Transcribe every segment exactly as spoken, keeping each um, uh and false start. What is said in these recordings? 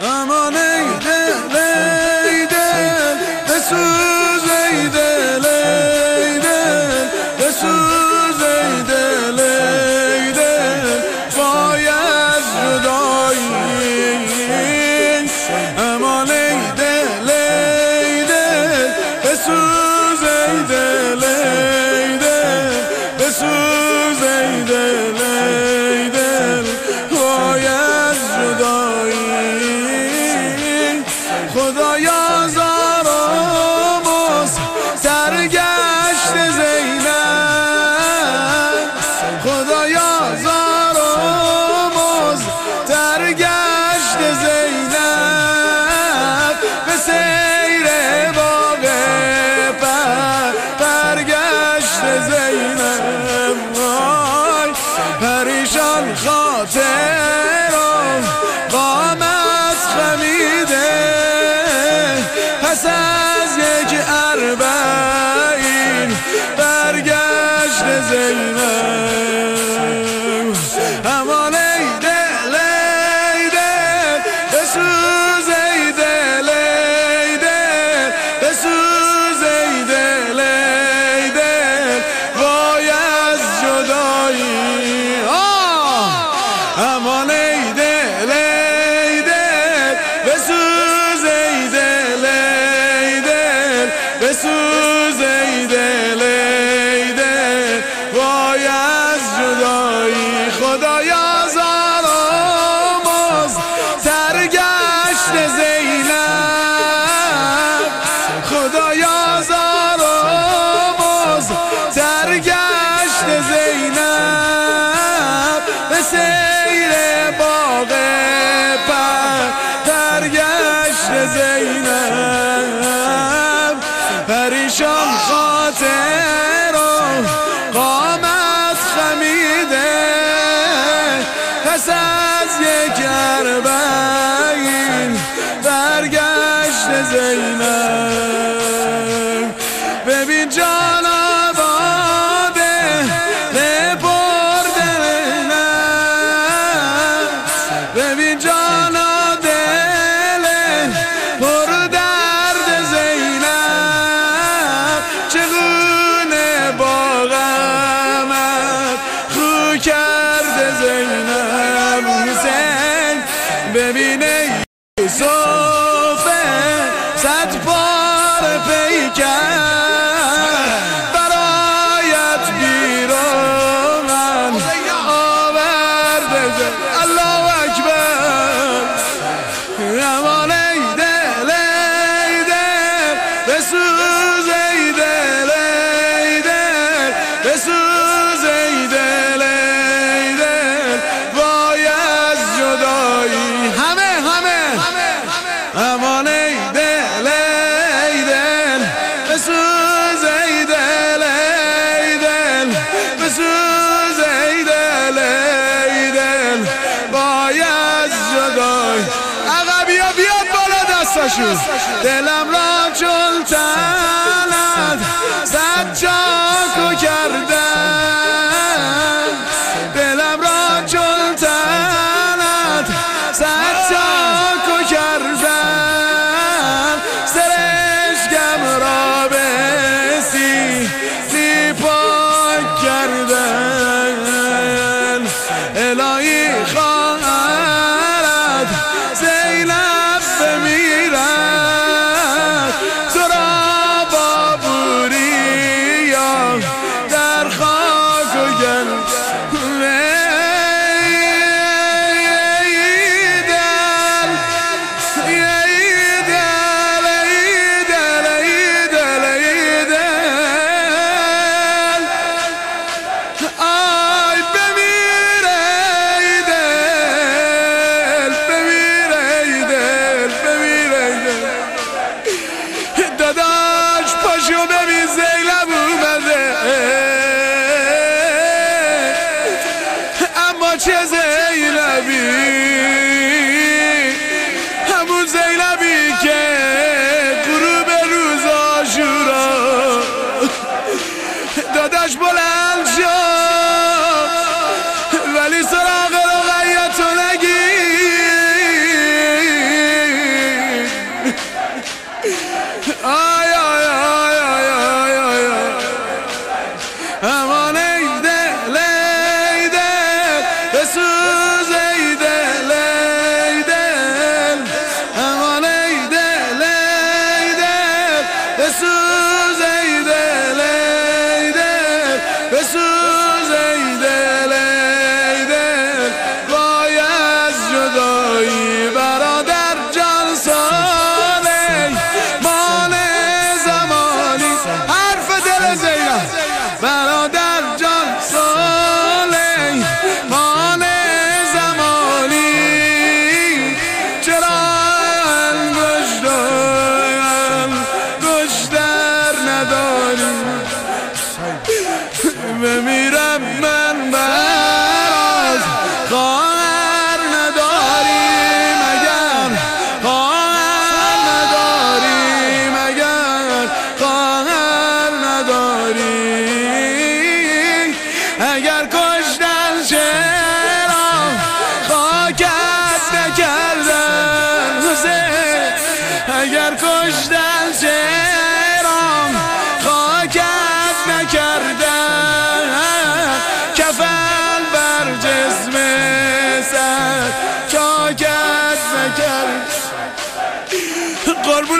امان ای دل ای دل بسوز ای دل ای دل بسوز ای دل ای دل وای از جدایی امان ای دل ای دل بسوز ای دل ای دل بسوز ای دل ای دل وای از جدایی خدایا زاراموز سرگشت زینب خدایا زاراموز سرگشت زینب به سیر باغ پر برگشت زینب وای پریشان خاطرم قامت خمیده پس از یک اربعین برگشت زینب امان ای دل ای دل بسوز ای دل ای دل بسوز ای دل ای دل وای از جدایی امان ای دل ای دل بسوز ای دل ای دل بسوز ای دل ای دل وای از جدایی خدایا زاراموز سرگشت زینب خدایا زاراموز سرگشت زینب به سیر باغ پر برگشت زینب پریشان خاطرم قامت خمیده پس از یک اربعین برگشت زینب ببین جان آباده نبرده نه ببین جان دل پر درد زینب چگونه با غمت خو کرده زینب حسین ببین ای یوسف صد بار پیکر برایت بیرون آورده الله اکبر امان ای دل ای دل بسوز ای دل ای دل بسوز ای دل ای دل وای از جدایی همه همه امان ای دل ای دل بسوز ای دل ای دل بسوز ای دل ای دل وای از جدایی عقبیا بیاد بالا دستاشون دلم را چون تنت صد چاکو کردن دلم را چون تنت صد چاکو کردن سرشکم را به سی سی پاک کردن الهی خواهرت زینب بمیرد تو را با بوریا در خاک و گل داداش پاشو ببین زینب اومده اما چه زینبی همون زینبی که غروب روز عاشورا داداش بلند شد ولی سراغ رقیه تو نگیر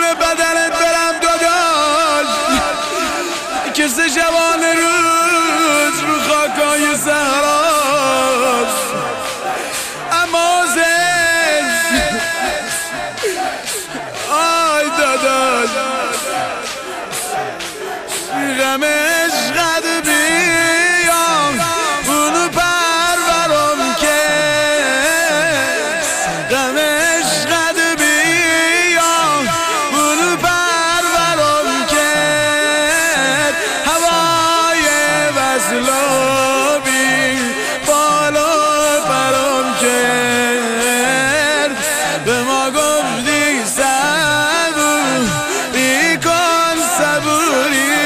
بدنت برم داداش که سه جوان روز رو خاکای صحراست اما زن آی داداش غمش قد بیام اونو پرورم که غمش قد بیام اونو پرورم که هوای وصلابی بالا پرم کرد به ما گفتی صبوری کن صبوری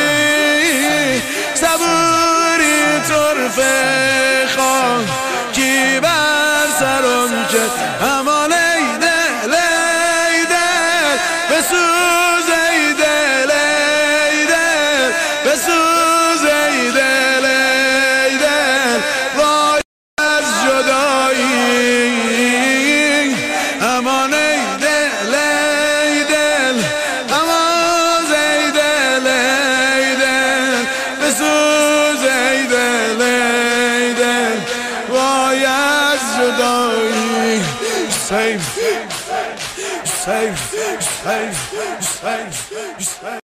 صبوری طرفه خواه کی بر سرم کرد امان ای دل ای دل بسوز ای دل ای دل بسوز ای دل ای دل وای از جدایی امان ای دل ای دل امان ای دل ای دل بسوز ای دل ای دل وای از جدایی Save, save, save, save, save.